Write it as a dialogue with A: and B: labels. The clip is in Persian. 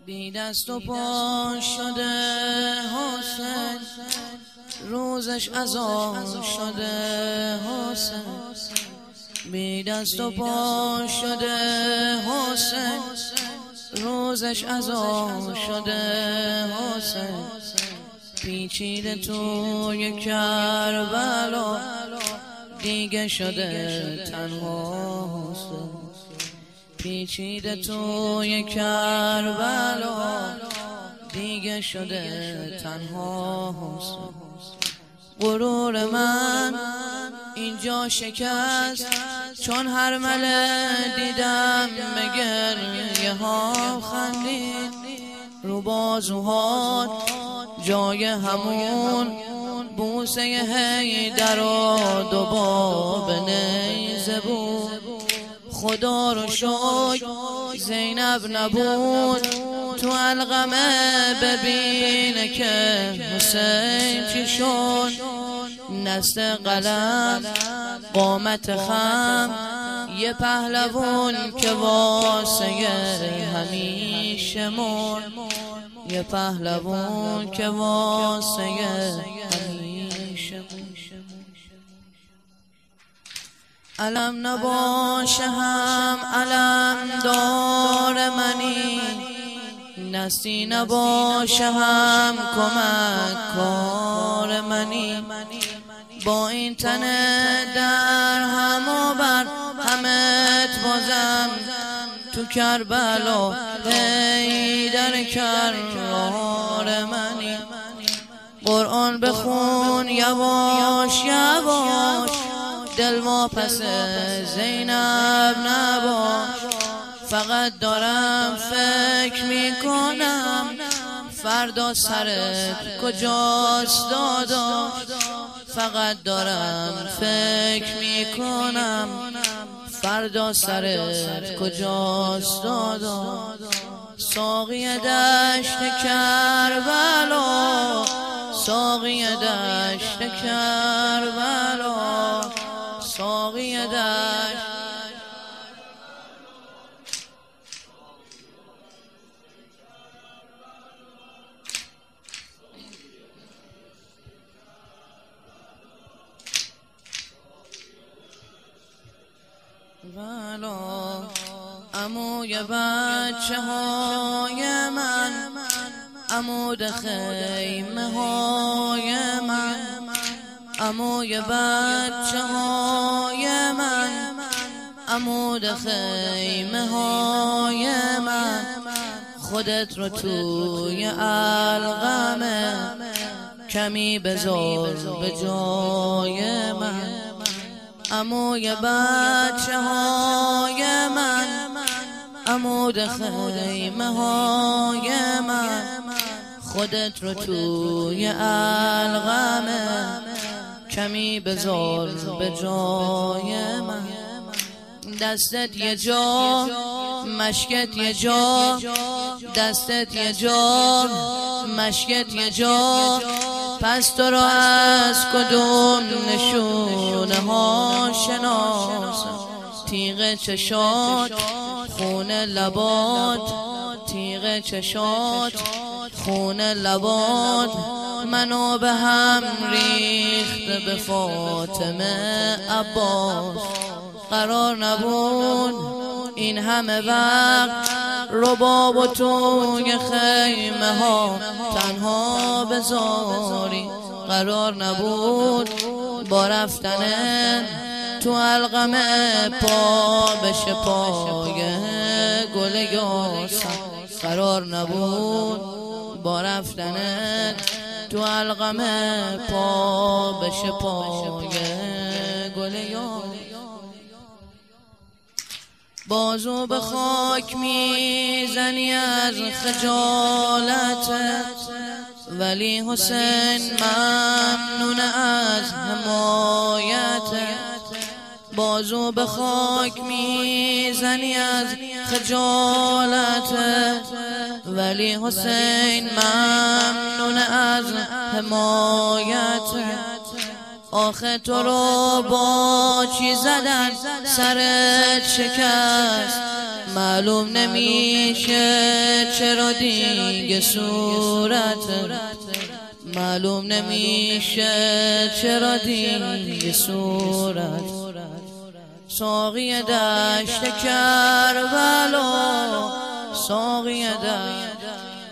A: بی دست و پا شده حسین، روزش عزا شده حسین. بی دست و پا شده حسین، روزش عزا شده حسین. پیچیده توی کربلا دیگه شده تنها حسین. پیچیده توی کربلا دیگه شده تنها حسین. غرور من اینجا شکست، چون هر مله دیدم به گریه ها خندید. رو بازوهات جای همون بوسه حیدر و دو باب نیزه بود. خدا رو شکر زینب نبود تو القمه، ببینه که حسین چی شد. نست قلم قامت خم، یه پهلوون که واسه همیشه مرد. یه پهلوون که واسه همیشه مرد. علم نباشه هم علم دار منی، نستی نباشه هم کمک کار منی. با این تن در هم و بر همت بازم تو کربلا حیدر کرار منی. قرآن بخون یواش یواش، دل ما پس زینب نباش. فقط دارم فکر میکنم فردا سرت کجاست داداش. فقط دارم فکر میکنم فردا سرت کجاست داداش. ساقی دشت کربلا، ساقی دشت کربلا، ساقی دشت. بلا عموی بچه های من، عمود خیمه های من. عموی بچه های من، عمود خیمه های من. خودت رو توی القمه کمی بذار به جای من. عموی بچه های من، عمود خیمه های من. خودت رو توی القمه کمی بذار به جای من. دستت یه جا مشکت یه جا، دستت یه جا مشکت یه جا. پس تو رو از کدوم نشونه ها شناسم؟ تیغ چشات خون لبات، تیغ چشات خون لبات. منو به هم ریخت به فاطمه عباس. قرار نبود این همه وقت رباب و توی خیمه ها تنها بذاری. قرار نبود با رفتن تو القمه پا بشه پای گل یاسم. قرار نبود با رفتن تو القمه پا بشه پای گل یاسم. بازو به خاک میزنی از خجالتت، ولی حسین ممنون از حمایتت. بازو به خاک میزنی از خجالتت، ولی حسین ممنون از حمایتت. آخه تو رو با چی زدن سرت شکست؟ معلوم نمیشه چرا دیگه صورت، معلوم نمیشه چرا دیگه صورت. ساقی دشت کربلا، ساقی دشت